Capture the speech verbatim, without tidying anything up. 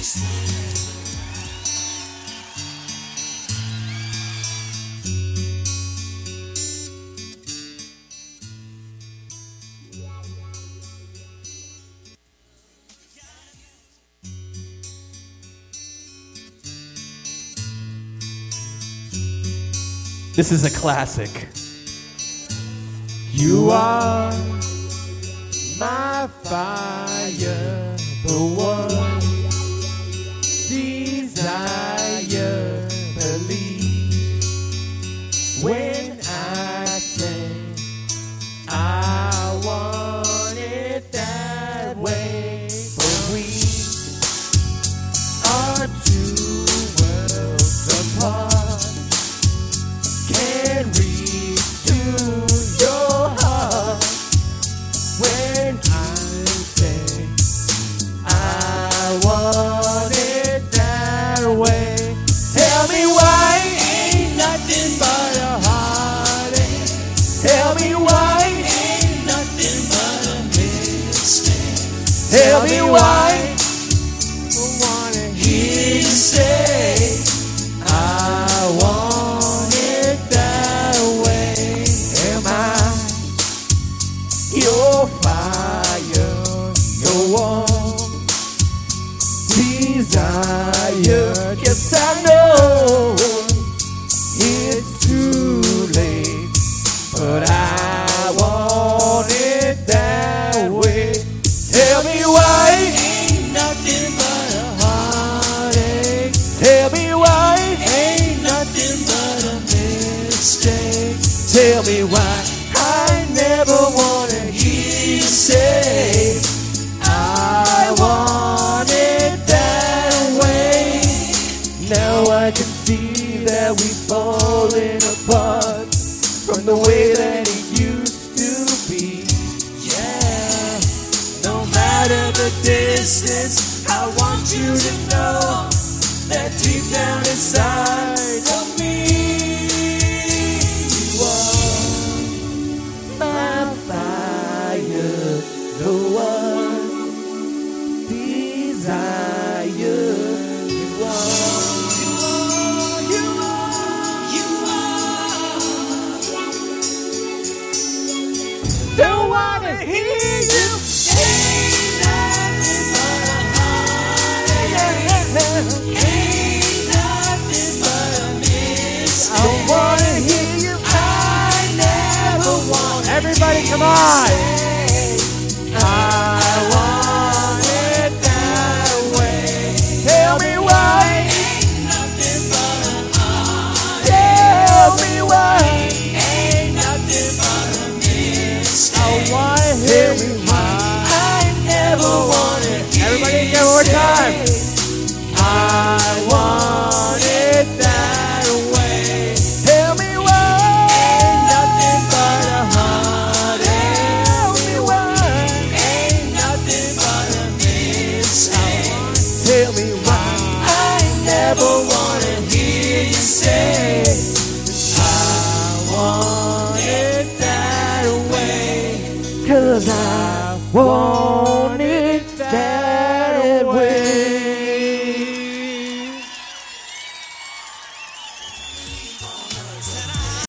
This is a classic. You are my fire, the one desire, believe when I say I want it that way. For we are two worlds apart, can reach to your heart when I say I want it that way. Tell me why ain't nothing but a heartache. Tell me why ain't nothing but a mistake. Tell me why I wanna hear you say I want it that way. Am I your fire, your warm desire? Yes, I know it's too late, but I want it that way. Tell me why ain't nothing but a heartache. Tell me why ain't nothing but a mistake. Tell me why I never wanna hear you say I want it that way. Now I can see that we've fallen apart from the way that it used to be. Yeah, no matter the distance, I want you to know that deep down inside of me, you are my fire, the one desire. You are, you are, you are, you are. Don't wanna hear you say nothing but a heartache. Ain't nothing but a mistake. I wanna hear you. I never want. Everybody, come on. I want it that way. Tell me why. Ain't nothing but a heartache. Tell me why. Ain't nothing but a mistake. I wanna hear me why. I never wanted. Everybody, get one more time. I want it that way. Tell me why. Ain't nothing but a heartache. Tell me why. Ain't nothing but a mistake. Tell me why. I never wanna hear you say I want it that way. 'Cause I want